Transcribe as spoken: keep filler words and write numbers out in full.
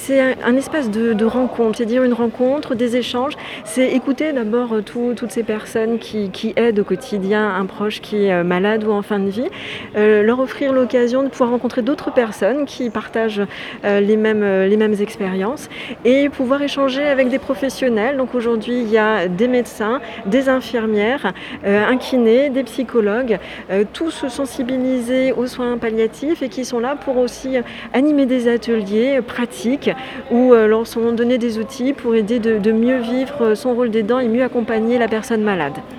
C'est un un espace de de rencontre, c'est-à-dire une rencontre, des échanges. C'est écouter d'abord, heu, tous toutes ces personnes qui qui aident au quotidien un proche qui est, heu, malade ou en fin de vie. Heu, leur offrir l'occasion de pouvoir rencontrer d'autres personnes qui partagent, heu, les mêmes, heu, les mêmes expériences et pouvoir échanger avec des professionnels. Donc aujourd'hui, il y a des médecins, des infirmières, heu, un kiné, des psychologues, heu, tous sensibilisés aux soins palliatifs et qui sont là pour aussi, heu, animer des ateliers, heu, pratiques où, heu, leur sont donnés des outils pour aider de de mieux vivre, son rôle d'aidant et mieux accompagner la personne malade.